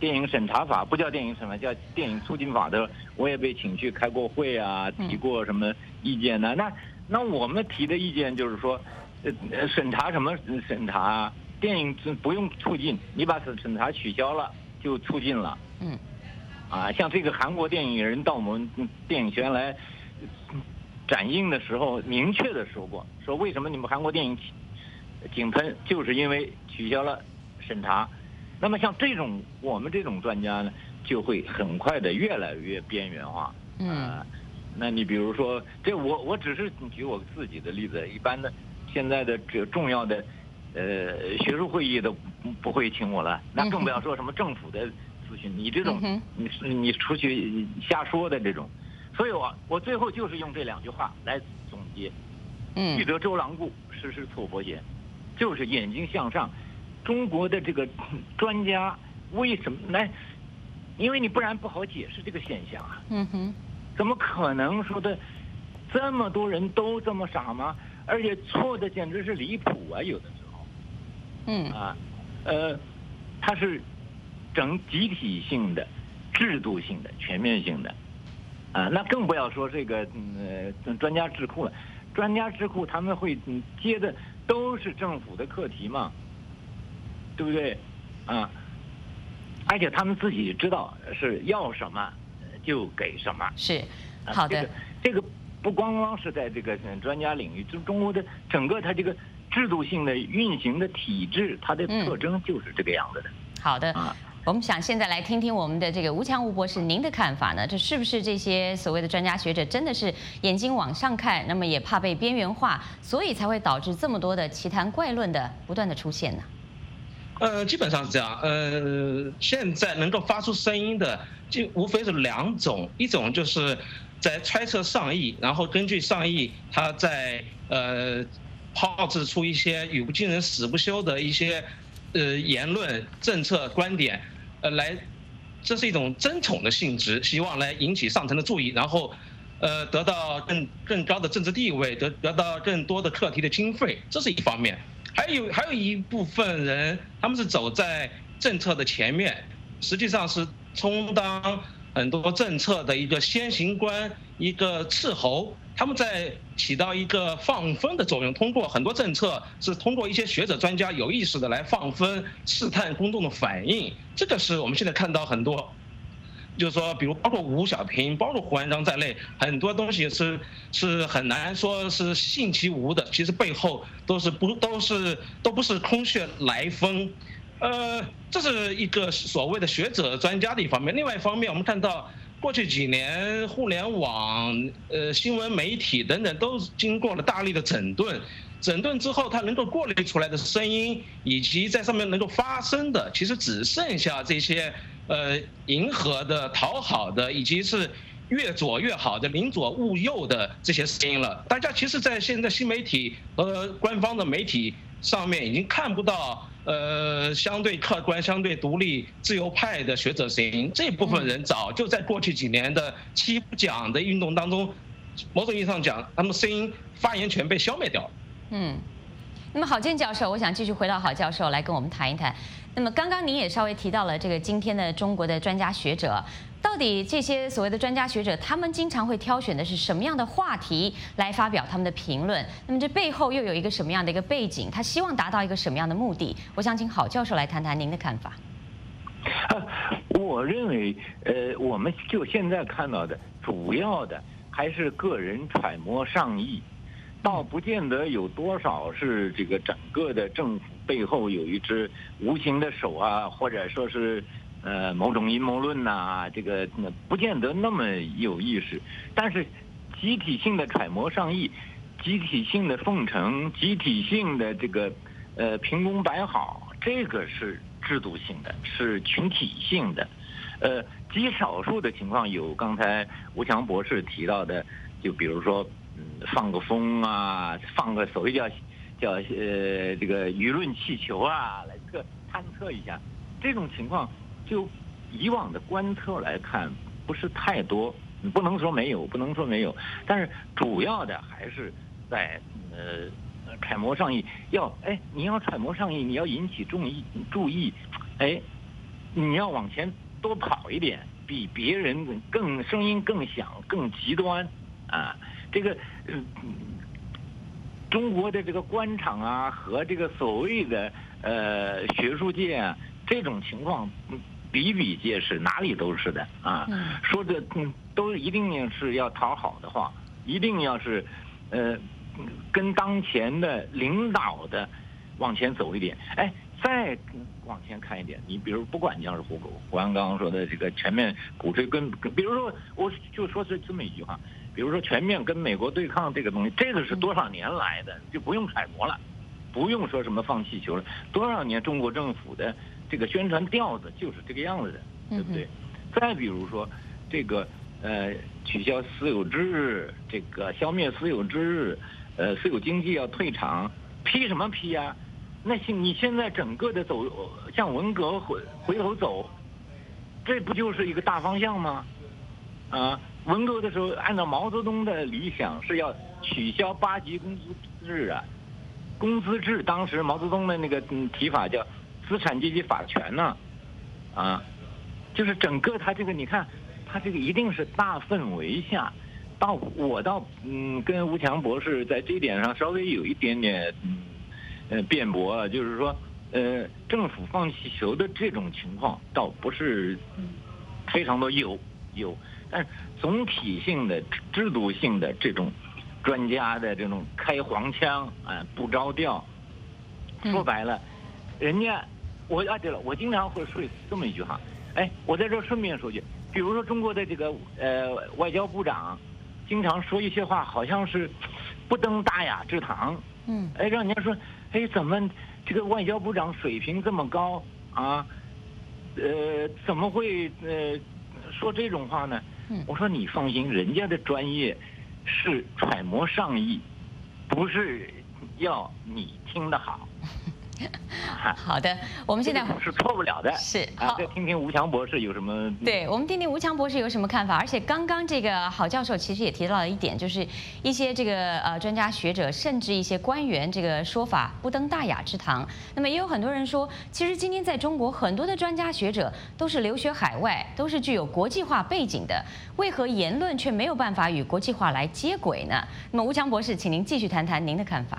电影审查法，不叫电影审查，叫电影促进法的，我也被请去开过会啊，提过什么意见呢？那我们提的意见就是说，审查什么审查啊？电影不用促进，你把审查取消了就促进了。像这个韩国电影人到我们电影学院来展映的时候，明确的说过，说为什么你们韩国电影井喷，就是因为取消了审查。那么像我们这种专家呢，就会很快的越来越边缘化。那你比如说，这我只是举我自己的例子，一般的现在的这重要的学术会议都不会请我了，那更不要说什么政府的咨询，你这种你出去瞎说的这种。所以我最后就是用这2句话来总结：记者周郎顾，时时错佛鞋，就是眼睛向上。中国的这个专家为什么来？因为你不然不好解释这个现象啊。怎么可能说的这么多人都这么傻吗？而且错的简直是离谱啊！有的时候，它是集体性的、制度性的、全面性的。那更不要说这个专家智库了。专家智库他们会接的都是政府的课题嘛，对不对？而且他们自己知道是要什么就给什么。 是，好的。 这个不光光是在这个专家领域，就中国的整个它这个制度性的运行的体制，它的特征就是这个样子的。 好的。我们想现在来听听我们的这个吴强吴博士您的看法呢？这是不是这些所谓的专家学者真的是眼睛往上看，那么也怕被边缘化，所以才会导致这么多的奇谈怪论的不断的出现呢？ 基本上是这样。现在能够发出声音的，就无非是2种，一种就是在揣测上意，然后根据上意，他在炮制出一些语不惊人死不休的一些言论、政策、观点。这是一种争宠的性质，希望来引起上层的注意，然后，得到更高的政治地位，得到更多的课题的经费，这是一方面。还有一部分人，他们是走在政策的前面，实际上是充当很多政策的一个先行官、一个斥候。他们在起到一个放风的作用，通过很多政策是通过一些学者专家有意识的来放风，试探公众的反应。这个是我们现在看到很多，就是说，比如包括吴小平、包括胡汉章在内，很多东西是很难说是信其无的，其实背后都不是空穴来风。这是一个所谓的学者专家的一方面。另外一方面，我们看到过去几年互联网、新闻媒体等等都经过了大力的整顿之后，它能够过滤出来的声音，以及在上面能够发声的，其实只剩下这些迎合的、讨好的，以及是越左越好的、宁左勿右的这些声音了。大家其实，在现在新媒体和官方的媒体上面已经看不到相对客观、相对独立、自由派的学者声音。这部分人早就在过去几年的七不讲的运动当中，某种意义上讲，他们声音发言权被消灭掉了。 那么郝建教授，我想继续回到郝教授来跟我们谈一谈。那么刚刚您也稍微提到了这个今天的中国的专家学者，到底这些所谓的专家学者，他们经常会挑选的是什么样的话题来发表他们的评论？那么这背后又有一个什么样的一个背景？他希望达到一个什么样的目的？我想请郝教授来谈谈您的看法。 我认为，我们就现在看到的，主要的还是个人揣摩上意。倒不见得有多少是这个整个的政府背后有一只无形的手啊，或者说是某种阴谋论呐，这个不见得那么有意识。但是集体性的揣摩上意，集体性的奉承，集体性的这个评功摆好，这个是制度性的，是群体性的。极少数的情况有刚才吴强博士提到的，就比如说。放个风啊，放个所谓叫这个舆论气球啊，来探测一下，这种情况就以往的观测来看不是太多，不能说没有，但是主要的还是在揣摩上意。你要揣摩上意，你要引起注意， 你要往前多跑一点，比别人声音更响、更极端啊。这个中国的这个官场啊和这个所谓的学术界啊，这种情况比比皆是，哪里都是的啊。说的都一定是要讨好的话，一定要是跟当前的领导的往前走一点，哎，再往前看一点。你比如不管你要是胡安刚刚说的这个全面鼓吹比如说我就说是这么一句话，比如说全面跟美国对抗这个东西，这个是多少年来的，就不用揣摩了，不用说什么放气球了，多少年中国政府的这个宣传调子就是这个样子的，对不对？再比如说这个取消私有制，这个消灭私有制，私有经济要退场，批什么批啊？那你现在整个的走向文革回头走，这不就是一个大方向吗？啊，文革的时候按照毛泽东的理想是要取消8级工资制啊，工资制当时毛泽东的那个提法叫资产阶级法权呢，啊，就是整个他这个你看，他这个一定是大氛围下，我跟吴强博士在这一点上稍微有一点点辩驳啊，就是说政府放气球的这种情况倒不是非常多有，但是总体性的制度性的这种专家的这种开黄腔啊，不着调，说白了，人家对了，我经常会说这么一句话，哎，我在这顺便说句，比如说中国的这个外交部长经常说一些话，好像是不登大雅之堂，哎，让人家说，哎，怎么这个外交部长水平这么高啊？怎么会说这种话呢？我说你放心，人家的专业是揣摩上意，不是要你听得好。 好的，我们现在是错不了的。 是， 好，再听听吴强博士有什么？ 对，我们听听吴强博士有什么看法。而且刚刚这个郝教授其实也提到了一点，就是一些这个专家学者，甚至一些官员这个说法不登大雅之堂。那么也有很多人说，其实今天在中国很多的专家学者都是留学海外，都是具有国际化背景的，为何言论却没有办法与国际化来接轨呢？那么吴强博士，请您继续谈谈您的看法。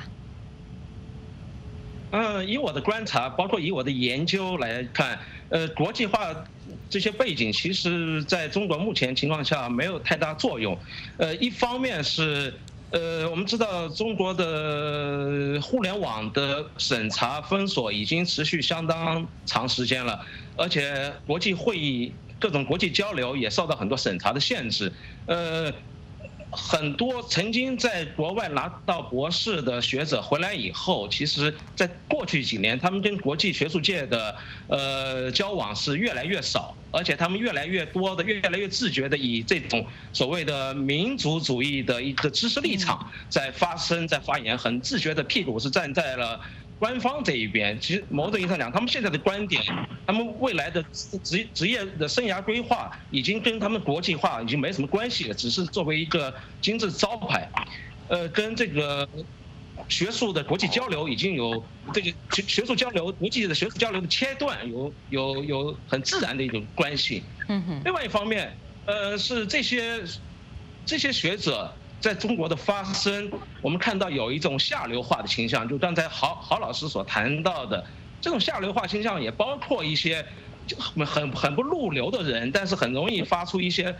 以我的观察，包括以我的研究来看，国际化这些背景，其实在中国目前情况下没有太大作用。一方面是，我们知道中国的互联网的审查封锁已经持续相当长时间了，而且国际会议、各种国际交流也受到很多审查的限制。很多曾经在国外拿到博士的学者回来以后，其实在过去几年，他们跟国际学术界的交往是越来越少，而且他们越来越自觉的以这种所谓的民族主义的一个知识立场在发声、在发言，很自觉的屁股是站在了官方这一边。其实某种意义上讲，他们现在的观点，他们未来的职业的生涯规划，已经跟他们国际化已经没什么关系了，只是作为一个金字招牌，跟这个学术的国际交流已经有这个学术交流、国际的学术交流的切断有很自然的一种关系。另外一方面，是这些学者在中国的发声，我们看到有一种下流化的倾向，就刚才郝老师所谈到的这种下流化倾向，也包括一些很不入流的人，但是很容易发出一些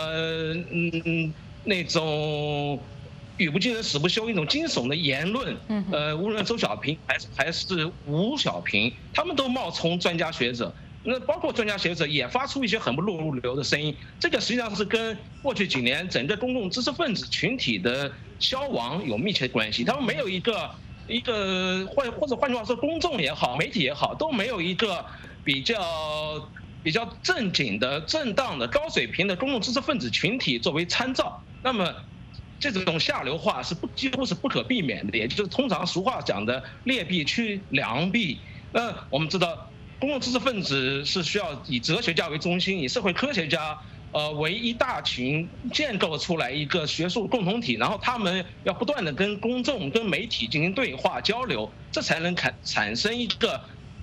那种语不惊人死不休一种惊悚的言论。无论周小平还是吴小平，他们都冒充专家学者。那包括专家学者也发出一些很不入流的声音，这个实际上是跟过去几年整个公共知识分子群体的消亡有密切关系。他们没有一个或者换句话说，公众也好，媒体也好，都没有一个比较正经的、正当的、高水平的公共知识分子群体作为参照。那么这种下流化是几乎是不可避免的，也就是通常俗话讲的劣币驱良币。那我们知道，公共知识分子是需要以哲学家为中心，以社会科学家为一大群，建构出来一个学术共同体，然后他们要不断的跟公众、跟媒体进行对话交流，这才能产生一个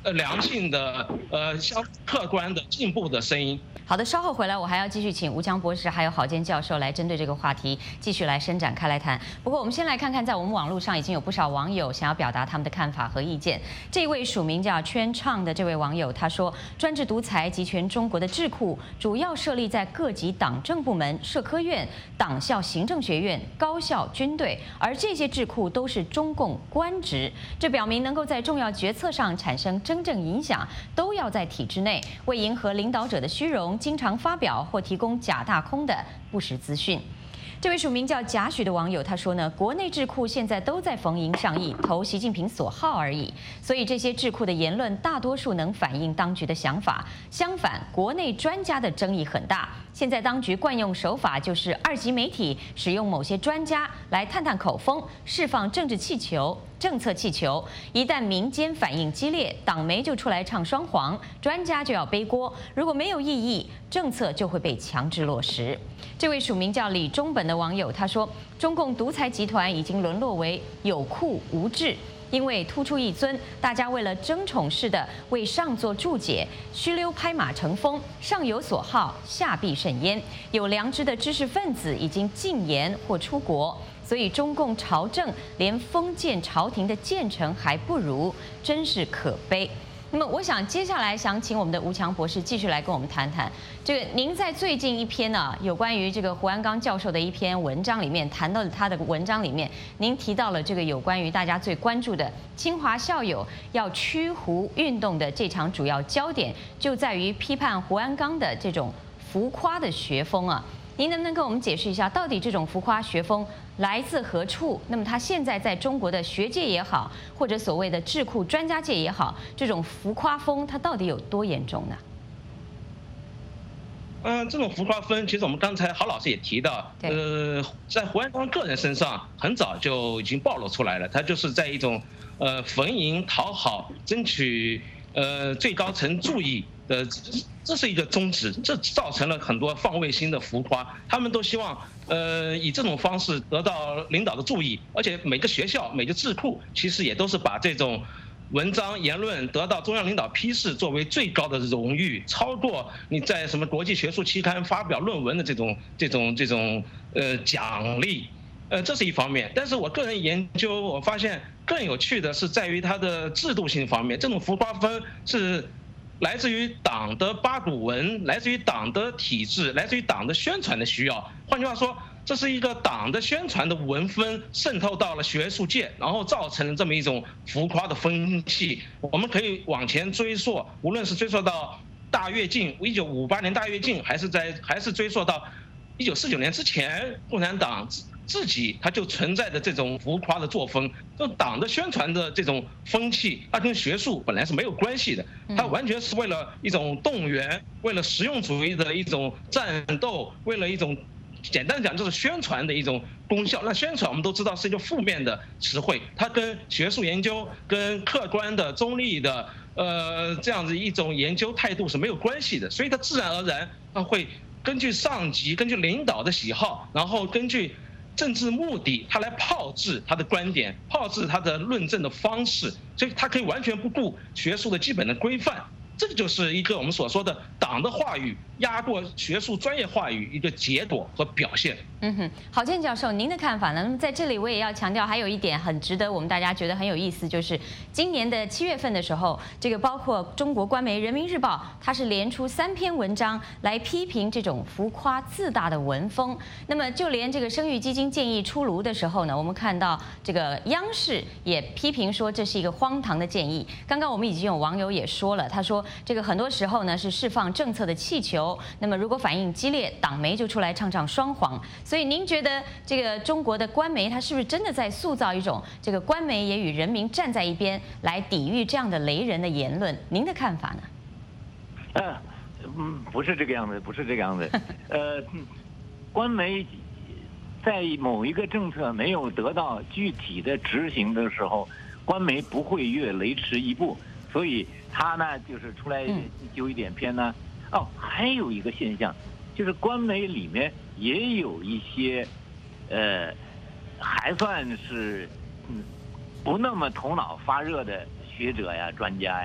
良性的相客观的进步的声音。 好的，稍后回来我还要继续请吴强博士还有郝建教授来针对这个话题继续来伸展开来谈。不过我们先来看看，在我们网络上已经有不少网友想要表达他们的看法和意见。这位署名叫圈唱的这位网友他说，专制独裁集权中国的智库主要设立在各级党政部门、社科院、党校行政学院、高校、军队，而这些智库都是中共官职，这表明能够在重要决策上产生真正影响，都要在体制内，为迎合领导者的虚荣，经常发表或提供假大空的不实资讯。这位署名叫贾许的网友他说呢，国内智库现在都在逢迎上议，投习近平所好而已，所以这些智库的言论大多数能反映当局的想法。相反，国内专家的争议很大。现在当局惯用手法就是二级媒体使用某些专家来探探口风，释放政治气球、政策气球。一旦民间反应激烈，党媒就出来唱双簧，专家就要背锅。如果没有异议，政策就会被强制落实。这位署名叫李中本的网友他说，中共独裁集团已经沦落为有库无治。因为突出一尊，大家为了争宠似的为上座注解，虚溜拍马成风，上有所好，下必甚焉。有良知的知识分子已经禁言或出国，所以中共朝政连封建朝廷的建成还不如，真是可悲。那么，我想接下来想请我们的吴强博士继续来跟我们谈谈这个。您在最近一篇呢，有关于这个胡鞍钢教授的一篇文章里面，谈到了他的文章里面，您提到了这个有关于大家最关注的清华校友要驱胡运动的这场主要焦点，就在于批判胡鞍钢的这种浮夸的学风啊。您能不能跟我们解释一下，到底这种浮夸学风来自何处？那么它现在在中国的学界也好，或者所谓的智库专家界也好，这种浮夸风它到底有多严重呢？ 这种浮夸风，其实我们刚才郝老师也提到，在胡鞍钢个人身上很早就已经暴露出来了，他就是在一种逢迎讨好、争取最高层注意的，这是一个宗旨，这造成了很多放卫星的浮夸。他们都希望以这种方式得到领导的注意，而且每个学校、每个智库其实也都是把这种文章言论得到中央领导批示作为最高的荣誉，超过你在什么国际学术期刊发表论文的这种奖励。这是一方面，但是我个人研究，我发现更有趣的是在于它的制度性方面。这种浮夸风是来自于党的八股文，来自于党的体制，来自于党的宣传的需要。换句话说，这是一个党的宣传的文风渗透到了学术界，然后造成了这么一种浮夸的风气。我们可以往前追溯，无论是追溯到大跃进，1958年大跃进，还是追溯到1949年之前，共产党自己它就存在的这种浮夸的作风，就党的宣传的这种风气，它跟学术本来是没有关系的，它完全是为了一种动员，为了实用主义的一种战斗，为了一种简单讲就是宣传的一种功效。那宣传我们都知道是一个负面的词汇，它跟学术研究、跟客观的、中立的这样子一种研究态度是没有关系的，所以它自然而然它会根据上级、根据领导的喜好，然后根据政治目的，他来炮制他的观点，炮制他的论证的方式，所以他可以完全不顾学术的基本的规范。这个就是一个我们所说的党的话语压过学术专业话语一个结果和表现。 不是这个样子，不是这个样子。官媒在某一个政策没有得到具体的执行的时候，官媒不会越雷池一步，所以他呢就是出来揪一点偏呢。还有一个现象，就是官媒里面也有一些还算是不那么头脑发热的学者呀、专家呀，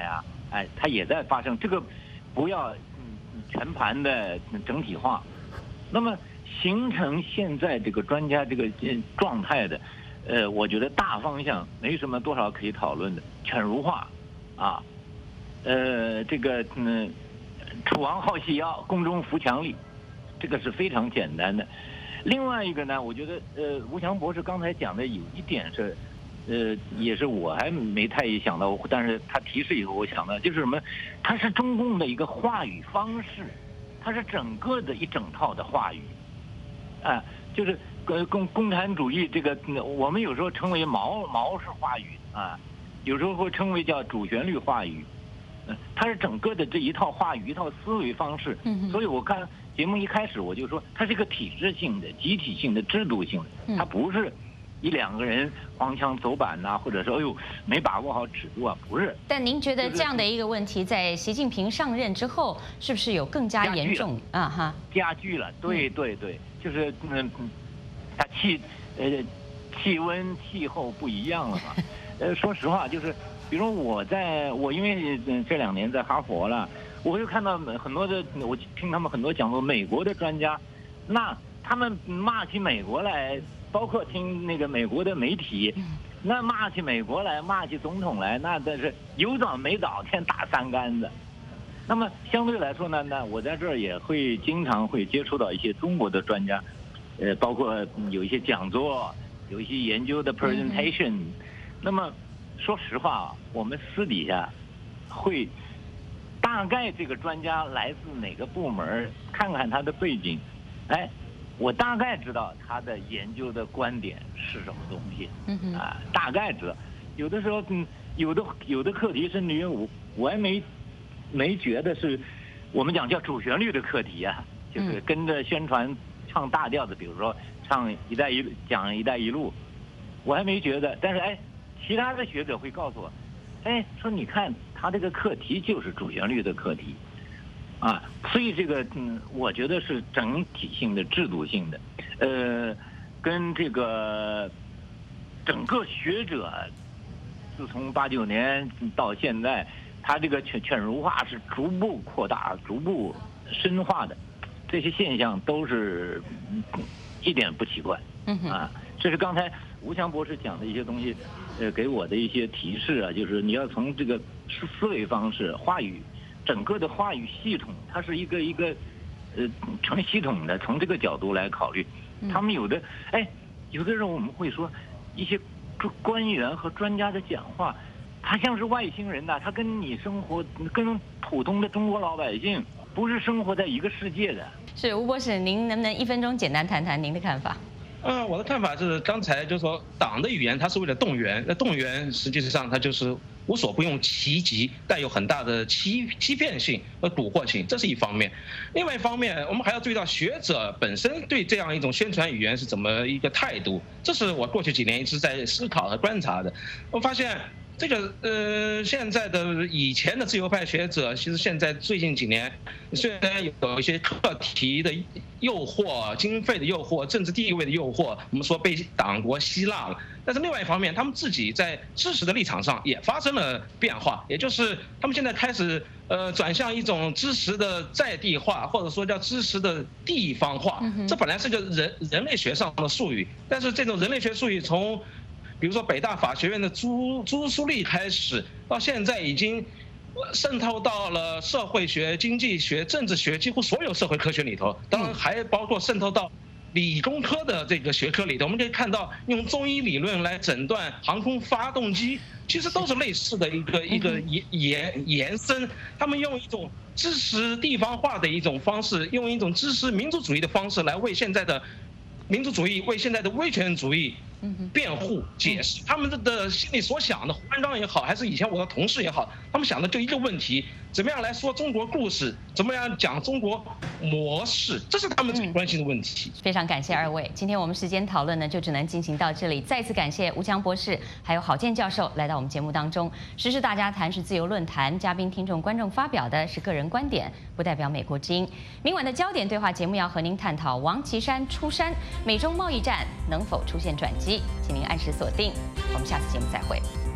它也在发生。这个不要全盘的整体化。那么形成现在这个专家这个状态的，我觉得大方向没什么多少可以讨论的，犬儒化啊，这个楚王好细腰，宫中扶墙立，这个是非常简单的。另外一个呢，我觉得吴强博士刚才讲的有一点是，也是我还没太想到，但是他提示以后我想到，就是什么？它是中共的一个话语方式，它是整个的一整套的话语，就是共产主义这个，我们有时候称为毛式话语啊，有时候会称为叫主旋律话语，它是整个的这一套话语、一套思维方式。所以我看节目一开始我就说，它是一个体制性的、集体性的、制度性的，它不是一两个人黄腔走板呐，或者说哎呦没把握好尺度啊，不是。 但您觉得这样的一个问题，在习近平上任之后，是不是有更加严重加剧了？对对对，就是它气温气候不一样了嘛。说实话，就是比如我因为这2年在哈佛了，我就看到很多的，我听他们很多讲说美国的专家，那他们骂起美国来，包括听那个美国的媒体，那骂起美国来，骂起总统来，那真是有早没早，先打3竿子。那么相对来说呢，那我在这儿也会经常会接触到一些中国的专家，包括有一些讲座，有一些研究的 presentation。那么说实话啊，我们私底下会大概这个专家来自哪个部门，看看他的背景，我大概知道他的研究的观点是什么东西，大概知道。有的时候，有的课题甚至于我还没觉得是我们讲叫主旋律的课题啊，就是跟着宣传唱大调的，比如说唱“一带一路”，讲“一带一路”，我还没觉得。但是其他的学者会告诉我，说你看他这个课题就是主旋律的课题。所以这个我觉得是整体性的、制度性的，跟这个整个学者自从89年到现在，他这个犬儒化是逐步扩大、逐步深化的，这些现象都是一点不奇怪。这是刚才吴强博士讲的一些东西，给我的一些提示啊，就是你要从这个思维方式、话语。整个的话语系统，它是一个成系统的，从这个角度来考虑。他们有的时候我们会说，一些官员和专家的讲话，他像是外星人呐，他跟你生活，跟普通的中国老百姓不是生活在一个世界的。 是吴博士，您能不能1分钟简单谈谈您的看法？ 我的看法是，刚才就说党的语言它是为了动员，那动员实际上它就是无所不用其极，带有很大的欺骗性和蛊惑性，这是一方面。另外一方面，我们还要注意到学者本身对这样一种宣传语言是怎么一个态度，这是我过去几年一直在思考和观察的。我发现这个现在的以前的自由派学者，其实现在最近几年虽然有一些课题的诱惑、经费的诱惑、政治地位的诱惑，我们说被党国吸纳了，但是另外一方面，他们自己在知识的立场上也发生了变化，也就是他们现在开始转向一种知识的在地化，或者说叫知识的地方化。这本来是个人类学上的术语，但是这种人类学术语从比如说北大法学院的朱苏丽开始，到现在已经渗透到了社会学、经济学、政治学，几乎所有社会科学里头，当然还包括渗透到理工科的这个学科里头。我们可以看到，用中医理论来诊断航空发动机，其实都是类似的一个延伸。他们用一种知识地方化的一种方式，用一种知识民族主义的方式来为现在的民族主义、为现在的威权主义辩护解释。他们的心里所想的，胡汉章也好，还是以前我的同事也好，他们想的就一个问题：怎么样来说中国故事，怎么样讲中国模式，这是他们最关心的问题。 非常感谢2位，今天我们时间讨论呢就只能进行到这里。再次感谢吴强博士还有郝建教授来到我们节目当中。时事大家谈是自由论坛，嘉宾、听众、观众发表的是个人观点，不代表美国之音。明晚的焦点对话节目要和您探讨王岐山出山，美中贸易战能否出现转机，请您按时锁定。我们下次节目再会。